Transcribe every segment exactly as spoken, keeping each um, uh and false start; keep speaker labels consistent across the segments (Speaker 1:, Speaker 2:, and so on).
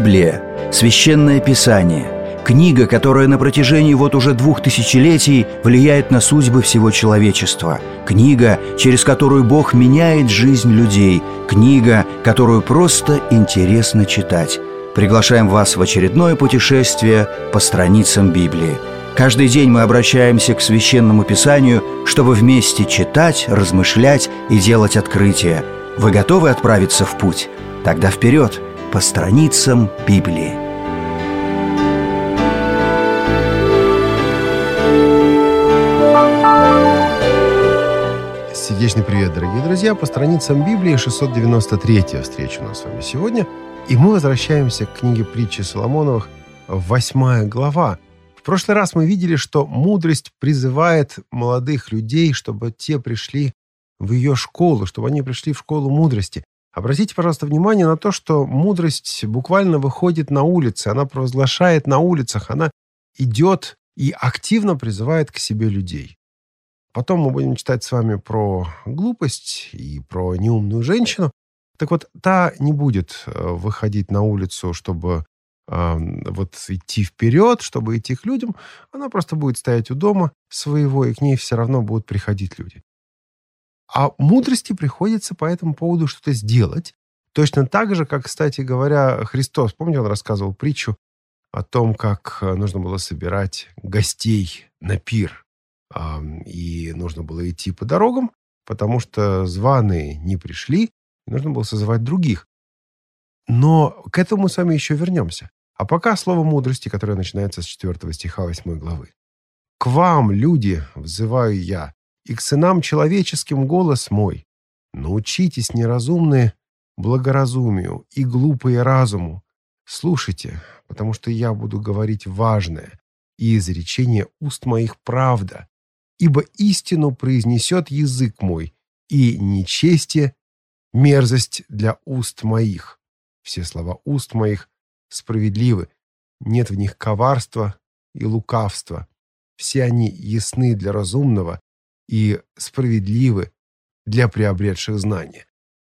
Speaker 1: Библия – Священное Писание, книга, которая на протяжении вот уже двух тысячелетий влияет на судьбы всего человечества, книга, через которую Бог меняет жизнь людей, книга, которую просто интересно читать. Приглашаем вас в очередное путешествие по страницам Библии. Каждый день мы обращаемся к Священному Писанию, чтобы вместе читать, размышлять и делать открытия. Вы готовы отправиться в путь? Тогда вперед, по страницам Библии.
Speaker 2: Сердечный привет, дорогие друзья! По страницам Библии шестьсот девяносто третья встреча у нас с вами сегодня. И мы возвращаемся к книге притчи Соломоновых, восьмая глава. В прошлый раз мы видели, что мудрость призывает молодых людей, чтобы те пришли в ее школу, чтобы они пришли в школу мудрости. Обратите, пожалуйста, внимание на то, что мудрость буквально выходит на улицы, она провозглашает на улицах, она идет и активно призывает к себе людей. Потом мы будем читать с вами про глупость и про неумную женщину. Так вот, та не будет выходить на улицу, чтобы э, вот идти вперед, чтобы идти к людям. Она просто будет стоять у дома своего, и к ней все равно будут приходить люди. А мудрости приходится по этому поводу что-то сделать. Точно так же, как, кстати говоря, Христос. Помните, он рассказывал притчу о том, как нужно было собирать гостей на пир. И нужно было идти по дорогам, потому что званые не пришли, и нужно было созывать других. Но к этому мы с вами еще вернемся. А пока слово мудрости, которое начинается с четвертого стиха восьмой главы. «К вам, люди, взываю я, и к сынам человеческим голос мой. Научитесь, неразумные, благоразумию, и глупые разуму. Слушайте, потому что я буду говорить важное, и изречение уст моих правда. Ибо истину произнесет язык мой, и нечестие – мерзость для уст моих. Все слова уст моих справедливы, нет в них коварства и лукавства. Все они ясны для разумного и справедливы для приобретших знания».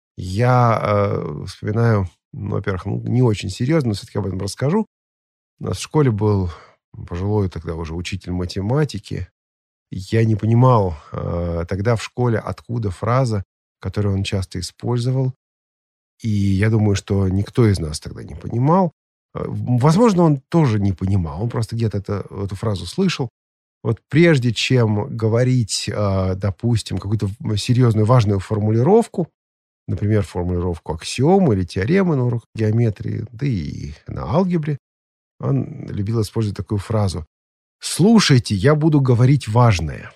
Speaker 2: Я э, вспоминаю, ну, во-первых, ну, не очень серьезно, но все-таки об этом расскажу. У нас в школе был пожилой тогда уже учитель математики. Я не понимал э, тогда в школе, откуда фраза, которую он часто использовал. И я думаю, что никто из нас тогда не понимал. Э, возможно, он тоже не понимал. Он просто где-то это, эту фразу слышал. Вот прежде чем говорить, э, допустим, какую-то серьезную, важную формулировку, например, формулировку аксиомы или теоремы на уроках геометрии, да и на алгебре, он любил использовать такую фразу: «Слушайте, я буду говорить важное».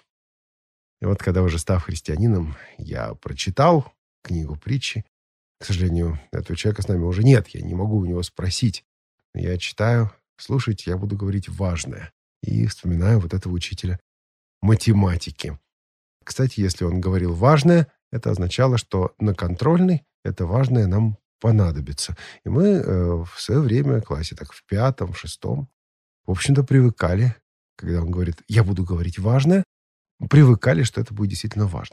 Speaker 2: И вот когда, уже став христианином, я прочитал книгу притчи. К сожалению, этого человека с нами уже нет, я не могу у него спросить. Я читаю: «Слушайте, я буду говорить важное». И вспоминаю вот этого учителя математики. Кстати, если он говорил важное, это означало, что на контрольной это важное нам понадобится. И мы э, в свое время в классе, так в пятом, в шестом, в общем-то, привыкали, когда он говорит «я буду говорить важное», привыкали, что это будет действительно важно.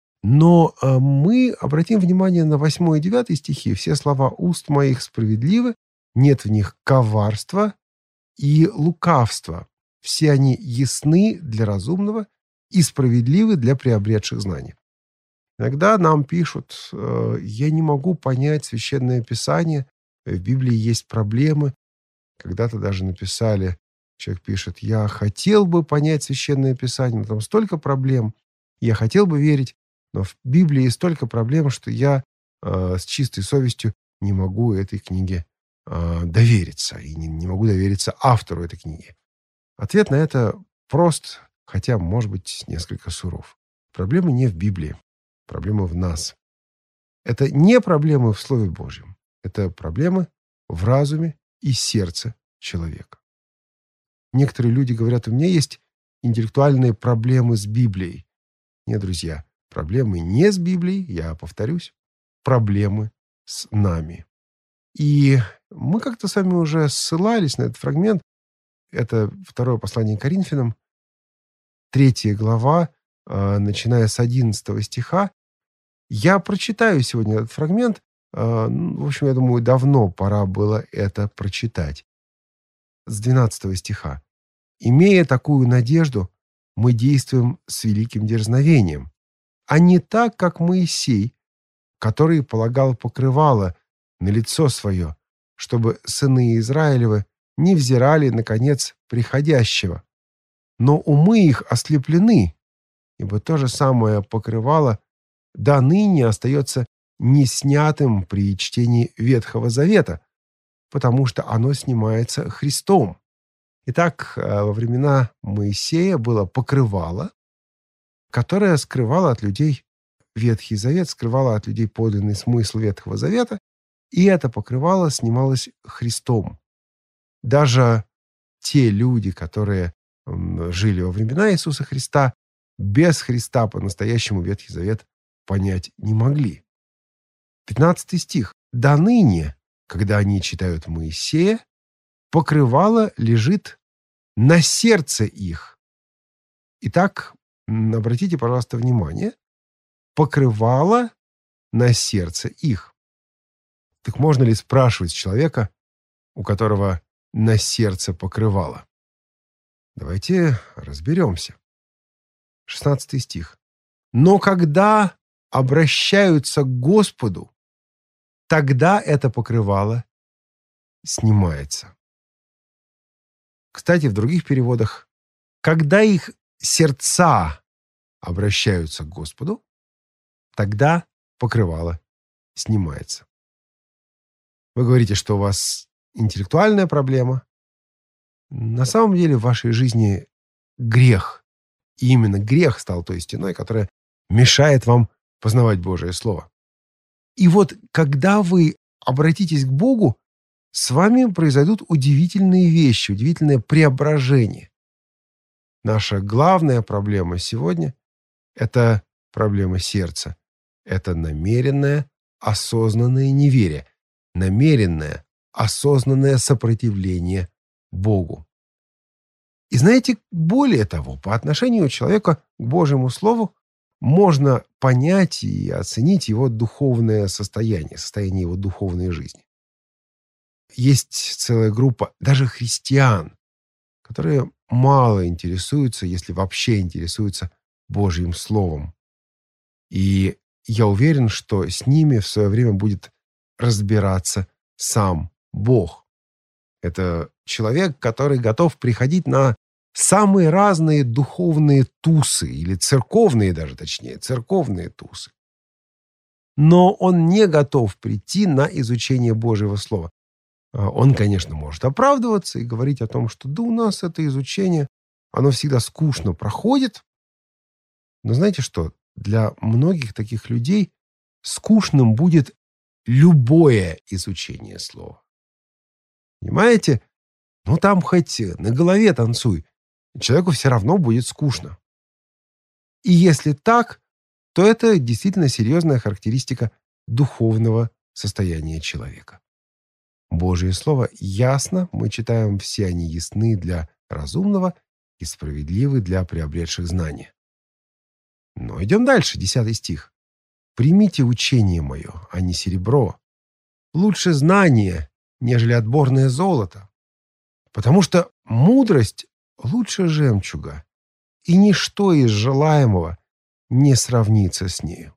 Speaker 2: Но э, мы обратим внимание на восьмой и девятый стихи. «Все слова уст моих справедливы, нет в них коварства и лукавства. Все они ясны для разумного и справедливы для приобретших знаний». Иногда нам пишут: э, «Я не могу понять Священное Писание, в Библии есть проблемы». Когда-то даже написали, человек пишет: «Я хотел бы понять Священное Писание, но там столько проблем. Я хотел бы верить, но в Библии столько проблем, что я э, с чистой совестью не могу этой книге э, довериться. И не, не могу довериться автору этой книги». Ответ на это прост, хотя, может быть, несколько суров. Проблема не в Библии. Проблема в нас. Это не проблемы в Слове Божьем. Это проблемы в разуме и сердце человека. Некоторые люди говорят: «У меня есть интеллектуальные проблемы с Библией». Нет, друзья, проблемы не с Библией, я повторюсь, проблемы с нами. И мы как-то с вами уже ссылались на этот фрагмент. Это второе послание к Коринфянам, третья глава, начиная с одиннадцатого стиха. Я прочитаю сегодня этот фрагмент, э, ну, в общем, я думаю, давно пора было это прочитать. С двенадцатого стиха. «Имея такую надежду, мы действуем с великим дерзновением, а не так, как Моисей, который полагал покрывало на лицо свое, чтобы сыны Израилевы не взирали на конец приходящего. Но умы их ослеплены, ибо то же самое покрывало до ныне остается неснятым при чтении Ветхого Завета, потому что оно снимается Христом. Итак, во времена Моисея было покрывало, которое скрывало от людей Ветхий Завет, скрывало от людей подлинный смысл Ветхого Завета, и это покрывало снималось Христом. Даже те люди, которые жили во времена Иисуса Христа, без Христа по-настоящему Ветхий Завет понять не могли. пятнадцатый стих. «До ныне, когда они читают Моисея, покрывало лежит на сердце их». Итак, обратите, пожалуйста, внимание, покрывало на сердце их. Так можно ли спрашивать человека, у которого на сердце покрывало? Давайте разберемся. шестнадцатый стих. «Но когда обращаются к Господу, тогда это покрывало снимается». Кстати, в других переводах, когда их сердца обращаются к Господу, тогда покрывало снимается. Вы говорите, что у вас интеллектуальная проблема. На самом деле в вашей жизни грех. И именно грех стал той стеной, которая мешает вам познавать Божие Слово. И вот когда вы обратитесь к Богу, с вами произойдут удивительные вещи, удивительное преображение. Наша главная проблема сегодня – это проблема сердца. Это намеренное, осознанное неверие, намеренное, осознанное сопротивление Богу. И знаете, более того, по отношению человека к Божьему Слову можно понять и оценить его духовное состояние, состояние его духовной жизни. Есть целая группа даже христиан, которые мало интересуются, если вообще интересуются Божьим Словом. И я уверен, что с ними в свое время будет разбираться сам Бог. Это человек, который готов приходить на самые разные духовные тусы, или церковные даже, точнее, церковные тусы. Но он не готов прийти на изучение Божьего Слова. Он, конечно, может оправдываться и говорить о том, что да у нас это изучение, оно всегда скучно проходит. Но знаете что? Для многих таких людей скучным будет любое изучение слова. Понимаете? Ну там хоть на голове танцуй. Человеку все равно будет скучно. И если так, то это действительно серьезная характеристика духовного состояния человека. Божье Слово ясно, мы читаем, все они ясны для разумного и справедливы для приобретших знания. Но идем дальше, десятый стих. «Примите учение мое, а не серебро. Лучше знание, нежели отборное золото. Потому что мудрость лучше жемчуга, и ничто из желаемого не сравнится с нею».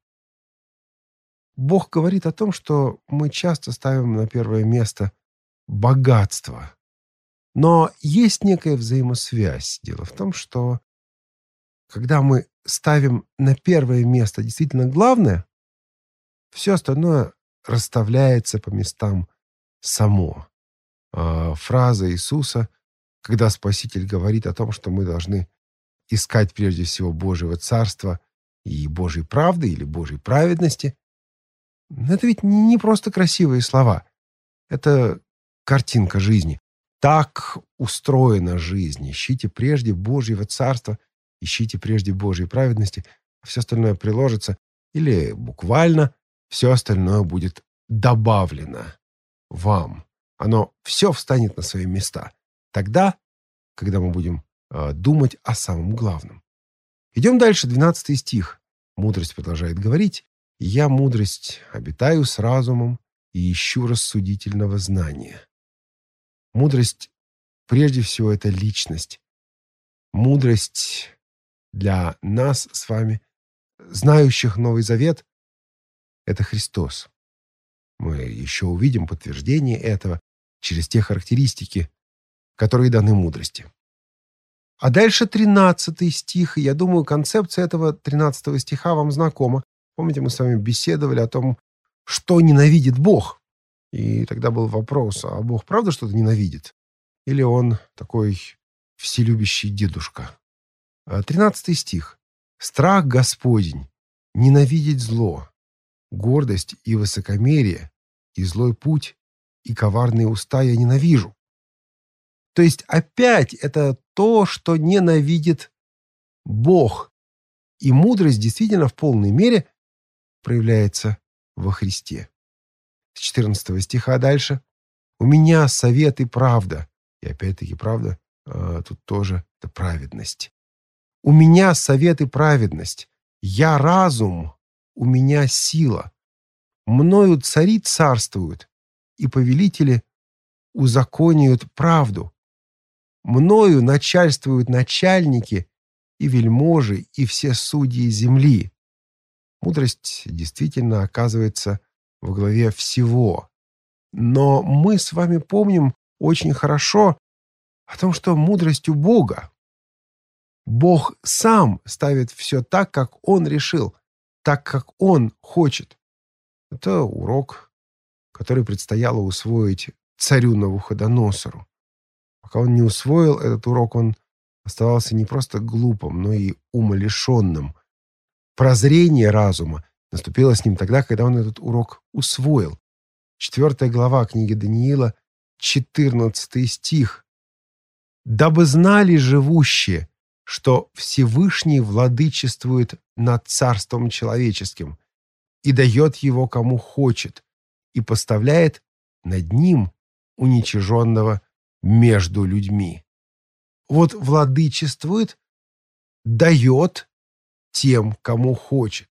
Speaker 2: Бог говорит о том, что мы часто ставим на первое место богатство. Но есть некая взаимосвязь. Дело в том, что когда мы ставим на первое место действительно главное, все остальное расставляется по местам само. А фраза Иисуса, когда Спаситель говорит о том, что мы должны искать прежде всего Божьего Царства и Божьей правды или Божьей праведности, это ведь не просто красивые слова. Это картинка жизни. Так устроена жизнь. Ищите прежде Божьего Царства, ищите прежде Божьей праведности, а все остальное приложится, или буквально все остальное будет добавлено вам. Оно все встанет на свои места. Тогда, когда мы будем э, думать о самом главном. Идем дальше, двенадцатый стих. Мудрость продолжает говорить. «Я, мудрость, обитаю с разумом и ищу рассудительного знания. Мудрость, прежде всего, это личность. Мудрость для нас с вами, знающих Новый Завет, это Христос. Мы еще увидим подтверждение этого через те характеристики, которые даны мудрости. А дальше тринадцатый стих. И я думаю, концепция этого тринадцатого стиха вам знакома. Помните, мы с вами беседовали о том, что ненавидит Бог. И тогда был вопрос, а Бог правда что-то ненавидит? Или он такой вселюбящий дедушка? Тринадцатый стих. «Страх Господень, ненавидеть зло, гордость и высокомерие, и злой путь, и коварные уста я ненавижу». То есть опять это то, что ненавидит Бог. И мудрость действительно в полной мере проявляется во Христе. С четырнадцатого стиха дальше. «У меня совет и правда». И опять-таки правда, а тут тоже это праведность. «У меня совет и праведность. Я разум, у меня сила. Мною цари царствуют, и повелители узаконяют правду. Мною начальствуют начальники и вельможи, и все судьи земли». Мудрость действительно оказывается во главе всего. Но мы с вами помним очень хорошо о том, что мудрость у Бога. Бог сам ставит все так, как Он решил, так, как Он хочет. Это урок, который предстояло усвоить царю Навуходоносору. Пока он не усвоил этот урок, он оставался не просто глупым, но и умалишенным. Прозрение разума наступило с ним тогда, когда он этот урок усвоил. Четвертая глава книги Даниила, четырнадцатый стих. «Дабы знали живущие, что Всевышний владычествует над царством человеческим и дает его кому хочет, и поставляет над ним уничиженного между людьми». Вот владычествует, дает тем, кому хочет.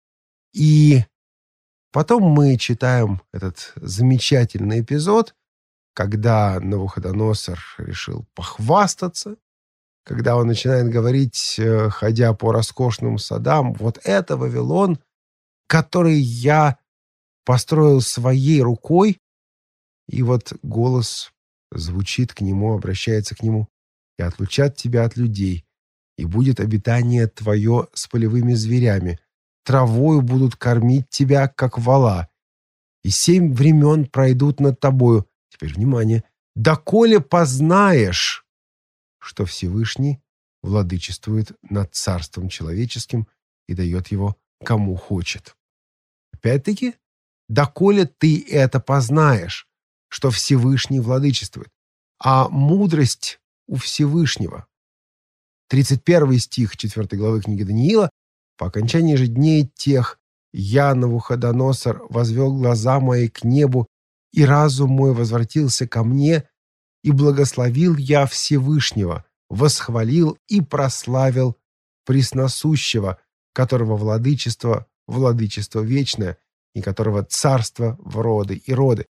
Speaker 2: И потом мы читаем этот замечательный эпизод, когда Навуходоносор решил похвастаться, когда он начинает говорить, ходя по роскошным садам, вот это Вавилон, который я построил своей рукой. И вот голос звучит к нему, обращается к нему: «И отлучат тебя от людей, и будет обитание твое с полевыми зверями, травою будут кормить тебя, как вола, и семь времен пройдут над тобою». Теперь внимание. «Доколе познаешь, что Всевышний владычествует над царством человеческим и дает его кому хочет». Опять-таки, доколе ты это познаешь, что Всевышний владычествует, а мудрость у Всевышнего. тридцать первый стих четвёртой главы книги Даниила. «По окончании же дней тех я, Навуходоносор, возвел глаза мои к небу, и разум мой возвратился ко мне, и благословил я Всевышнего, восхвалил и прославил Пресносущего, которого владычество, владычество вечное, и которого царство в роды и роды».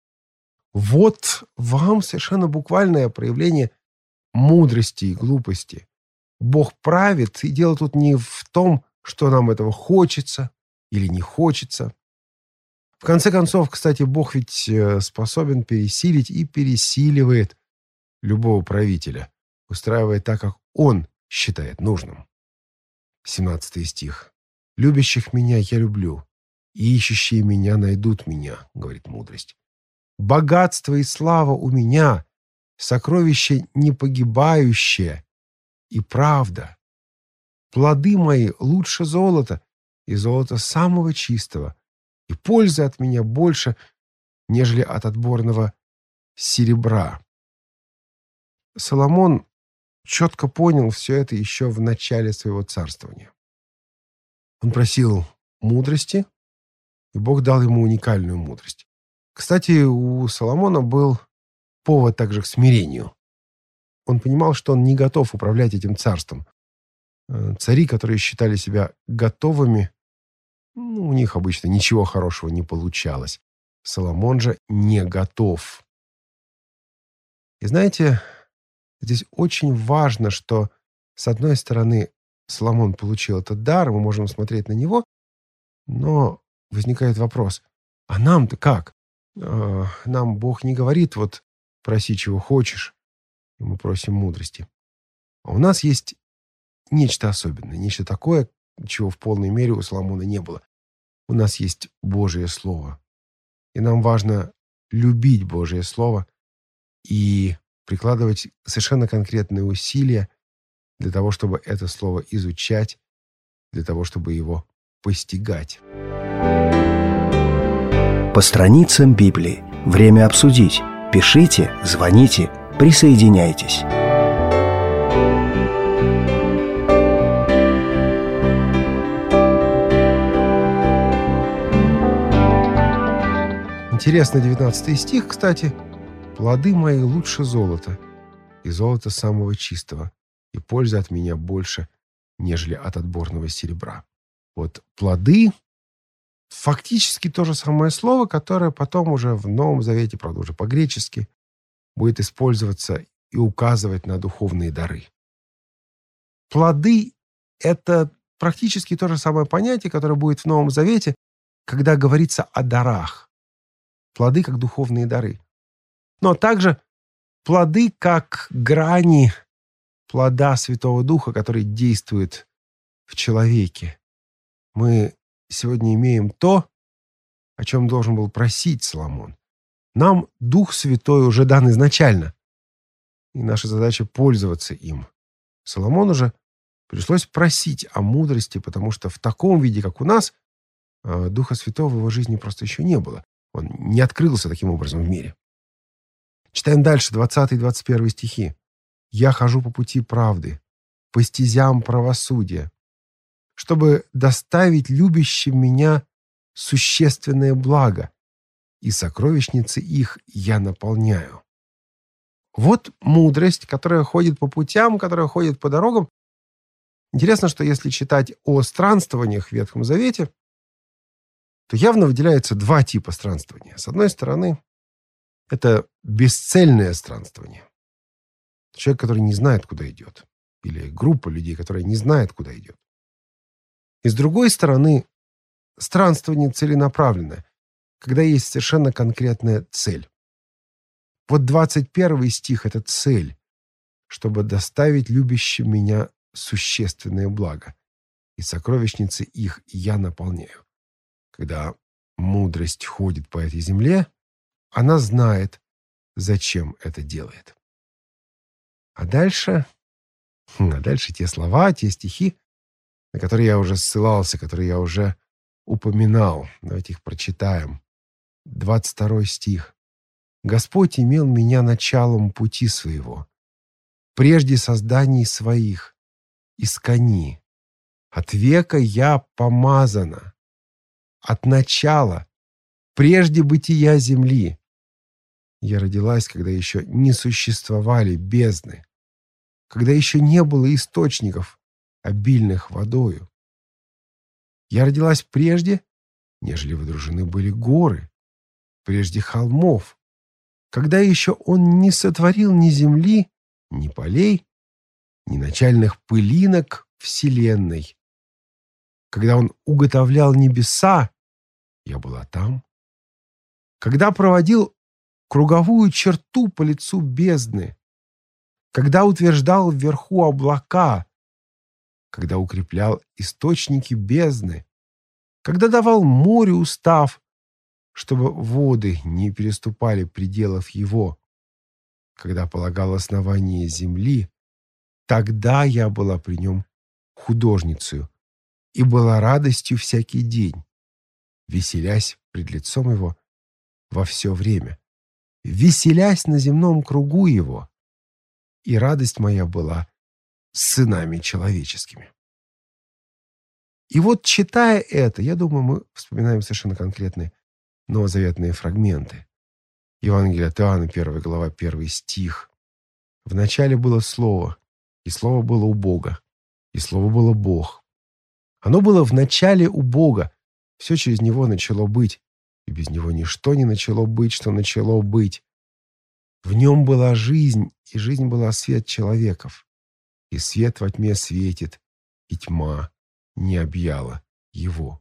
Speaker 2: Вот вам совершенно буквальное проявление мудрости и глупости. Бог правит, и дело тут не в том, что нам этого хочется или не хочется. В конце концов, кстати, Бог ведь способен пересилить и пересиливает любого правителя, устраивая так, как Он считает нужным. семнадцатый стих. «Любящих меня я люблю, и ищущие меня найдут меня», — говорит мудрость. «Богатство и слава у меня, сокровище непогибающее и правда. Плоды мои лучше золота, и золота самого чистого, и пользы от меня больше, нежели от отборного серебра». Соломон четко понял все это еще в начале своего царствования. Он просил мудрости, и Бог дал ему уникальную мудрость. Кстати, у Соломона был повод также к смирению. Он понимал, что он не готов управлять этим царством. Цари, которые считали себя готовыми, ну, у них обычно ничего хорошего не получалось. Соломон же не готов. И знаете, здесь очень важно, что, с одной стороны, Соломон получил этот дар, мы можем смотреть на него, но возникает вопрос, а нам-то как? Э, Нам Бог не говорит, вот проси, чего хочешь, и мы просим мудрости. А у нас есть нечто особенное, нечто такое, чего в полной мере у Соломона не было. У нас есть Божие Слово. И нам важно любить Божие Слово и прикладывать совершенно конкретные усилия для того, чтобы это Слово изучать, для того, чтобы его постигать.
Speaker 1: По страницам Библии. Время обсудить. Пишите, звоните, присоединяйтесь.
Speaker 2: Интересно, девятнадцатый стих, кстати. «Плоды мои лучше золота, и золото самого чистого, и польза от меня больше, нежели от отборного серебра». Вот плоды — фактически то же самое слово, которое потом уже в Новом Завете, правда, уже по-гречески, будет использоваться и указывать на духовные дары. Плоды — это практически то же самое понятие, которое будет в Новом Завете, когда говорится о дарах. Плоды как духовные дары. Но также плоды как грани плода Святого Духа, который действует в человеке. Мы сегодня имеем то, о чем должен был просить Соломон. Нам Дух Святой уже дан изначально, и наша задача пользоваться им. Соломону же пришлось просить о мудрости, потому что в таком виде, как у нас, Духа Святого в его жизни просто еще не было. Он не открылся таким образом в мире. Читаем дальше, двадцатый и двадцать первый стихи. «Я хожу по пути правды, по стезям правосудия, чтобы доставить любящим меня существенное благо, и сокровищницы их я наполняю». Вот мудрость, которая ходит по путям, которая ходит по дорогам. Интересно, что если читать о странствованиях в Ветхом Завете, то явно выделяются два типа странствования. С одной стороны, это бесцельное странствование. Человек, который не знает, куда идет. Или группа людей, которая не знает, куда идет. И с другой стороны, странствование целенаправленное, когда есть совершенно конкретная цель. Вот двадцать первый стих — это цель, чтобы доставить любящим меня существенное благо, и сокровищницы их я наполняю. Когда мудрость ходит по этой земле, она знает, зачем это делает. А дальше, а дальше те слова, те стихи, на которые я уже ссылался, которые я уже упоминал. Давайте их прочитаем. двадцать второй стих. «Господь имел меня началом пути своего, прежде созданий своих, искони. От века я помазана, от начала, прежде бытия земли. Я родилась, когда еще не существовали бездны, когда еще не было источников, обильных водою. Я родилась прежде, нежели водружены были горы, прежде холмов, когда еще Он не сотворил ни земли, ни полей, ни начальных пылинок вселенной. Когда Он уготовлял небеса, я была там. Когда проводил круговую черту по лицу бездны, когда утверждал вверху облака, когда укреплял источники бездны, когда давал морю устав, чтобы воды не переступали пределов его, когда полагал основание земли, тогда я была при нем художницею и была радостью всякий день, веселясь пред лицом его во все время, веселясь на земном кругу его, и радость моя была с сынами человеческими». И вот, читая это, я думаю, мы вспоминаем совершенно конкретные новозаветные фрагменты. Евангелие от Иоанна, первая глава, первый стих. «В начале было Слово, и Слово было у Бога, и Слово было Бог. Оно было в начале у Бога, все через Него начало быть, и без него ничто не начало быть, что начало быть. В нем была жизнь, и жизнь была свет человеков. И свет во тьме светит, и тьма не объяла его».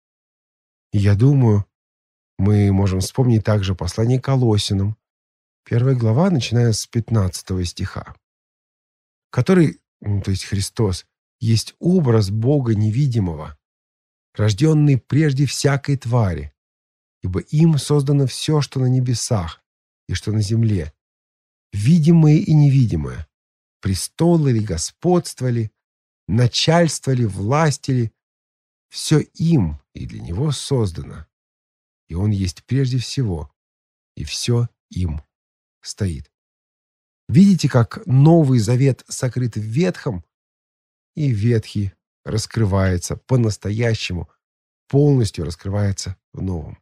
Speaker 2: И я думаю, мы можем вспомнить также послание к Колоссянам, первая глава, начиная с пятнадцатого стиха, который, ну, то есть Христос, есть образ Бога невидимого, рожденный прежде всякой твари, ибо им создано все, что на небесах и что на земле, видимое и невидимое, престолы ли, господство ли, начальство ли, власти ли, все им и для него создано, и он есть прежде всего, и все им стоит. Видите, как Новый Завет сокрыт в Ветхом, и Ветхий раскрывается по-настоящему, полностью раскрывается в Новом.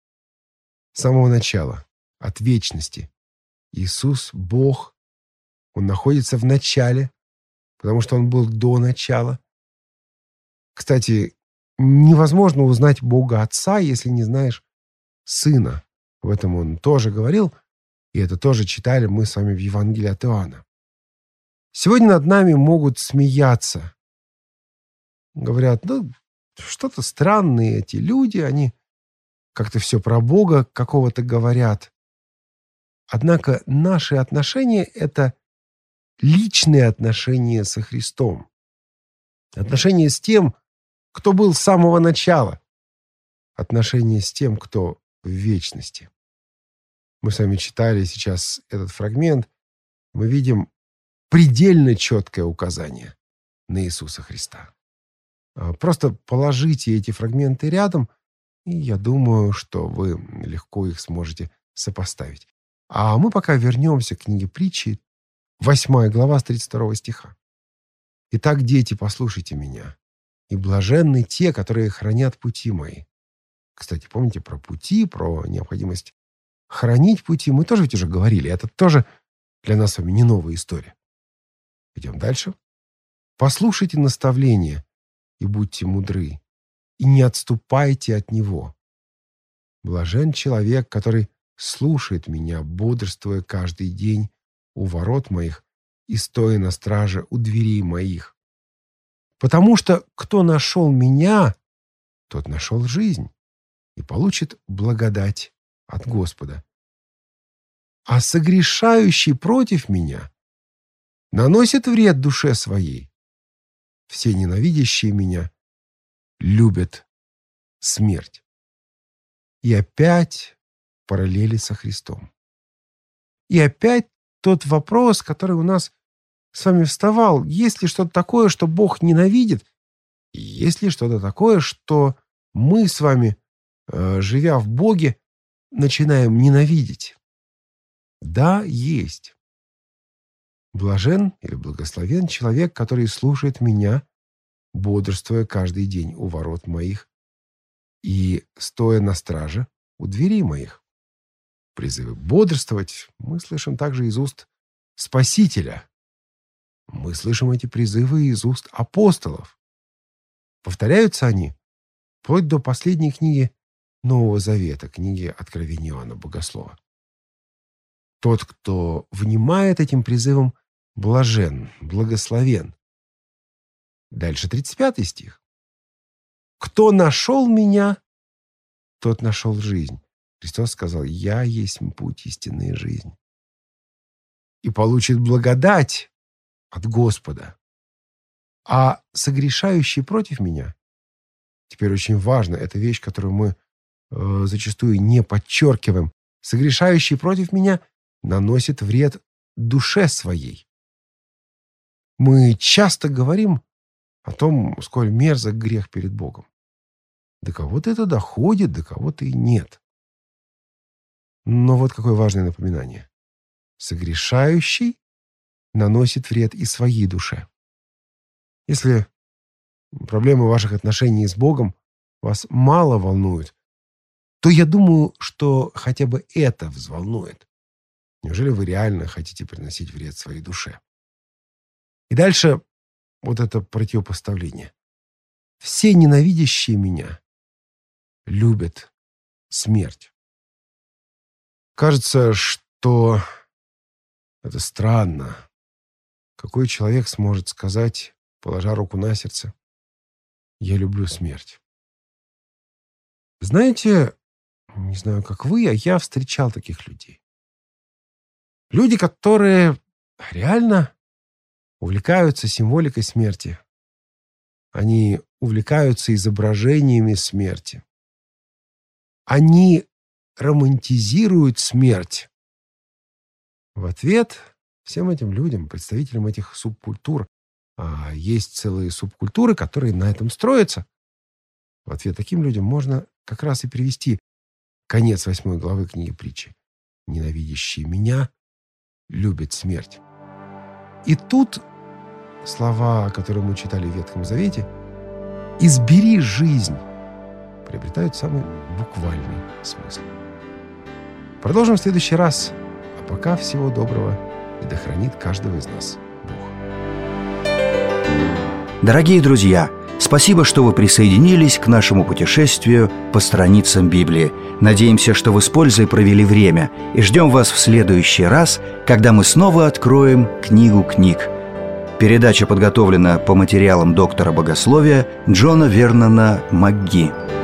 Speaker 2: С самого начала, от вечности, Иисус, Бог, Он находится в начале, потому что Он был до начала. Кстати, невозможно узнать Бога Отца, если не знаешь Сына. Об этом Он тоже говорил, и это тоже читали мы с вами в Евангелии от Иоанна. Сегодня над нами могут смеяться. Говорят, ну, что-то странные эти люди, они как-то все про Бога какого-то говорят. Однако наши отношения — это личные отношения со Христом. Отношения с тем, кто был с самого начала. Отношения с тем, кто в вечности. Мы с вами читали сейчас этот фрагмент. Мы видим предельно четкое указание на Иисуса Христа. Просто положите эти фрагменты рядом, и я думаю, что вы легко их сможете сопоставить. А мы пока вернемся к книге Притчи, восьмая глава с тридцать второго стиха. «Итак, дети, послушайте меня, и блаженны те, которые хранят пути мои». Кстати, помните про пути, про необходимость хранить пути? Мы тоже ведь уже говорили. Это тоже для нас с вами не новая история. Идем дальше. «Послушайте наставления и будьте мудры, и не отступайте от него. Блажен человек, который слушает меня, бодрствуя каждый день у ворот моих и стоя на страже у дверей моих. Потому что кто нашел меня, тот нашел жизнь и получит благодать от Господа. А согрешающий против меня наносит вред душе своей. Все ненавидящие меня любят смерть». И опять параллели со Христом. И опять тот вопрос, который у нас с вами вставал. Есть ли что-то такое, что Бог ненавидит? И есть ли что-то такое, что мы с вами, живя в Боге, начинаем ненавидеть? Да, есть. Блажен или благословен человек, который слушает меня, бодрствуя каждый день у ворот моих и стоя на страже у дверей моих. Призывы бодрствовать мы слышим также из уст Спасителя. Мы слышим эти призывы из уст апостолов. Повторяются они вплоть до последней книги Нового Завета, книги Откровения Иоанна Богослова. Тот, кто внимает этим призывам, блажен, благословен. Дальше тридцать пятый стих. «Кто нашел меня, тот нашел жизнь». Христос сказал: «Я есть путь, истинная и жизнь». И получит благодать от Господа. А согрешающий против меня, теперь очень важно, это вещь, которую мы э, зачастую не подчеркиваем, согрешающий против меня наносит вред душе своей. Мы часто говорим о том, сколь мерзок грех перед Богом. До кого-то это доходит, до кого-то и нет. Но вот какое важное напоминание. Согрешающий наносит вред и своей душе. Если проблемы ваших отношений с Богом вас мало волнуют, то я думаю, что хотя бы это взволнует. Неужели вы реально хотите приносить вред своей душе? И дальше вот это противопоставление. Все ненавидящие меня любят смерть. Кажется, что это странно. Какой человек сможет сказать, положа руку на сердце: «Я люблю смерть»? Знаете, не знаю, как вы, а я встречал таких людей. Люди, которые реально увлекаются символикой смерти. Они увлекаются изображениями смерти. Они романтизируют смерть. В ответ всем этим людям, представителям этих субкультур, а есть целые субкультуры, которые на этом строятся, в ответ таким людям можно как раз и привести конец восьмой главы книги Притчи. «Ненавидящие меня любят смерть». И тут слова, которые мы читали в Ветхом Завете, «избери жизнь», приобретают самый буквальный смысл. Продолжим в следующий раз. А пока всего доброго, и да хранит каждого из нас Бог.
Speaker 1: Дорогие друзья, спасибо, что вы присоединились к нашему путешествию по страницам Библии. Надеемся, что вы с пользой провели время, и ждем вас в следующий раз, когда мы снова откроем книгу книг. Передача подготовлена по материалам доктора богословия Джона Вернона МакГи.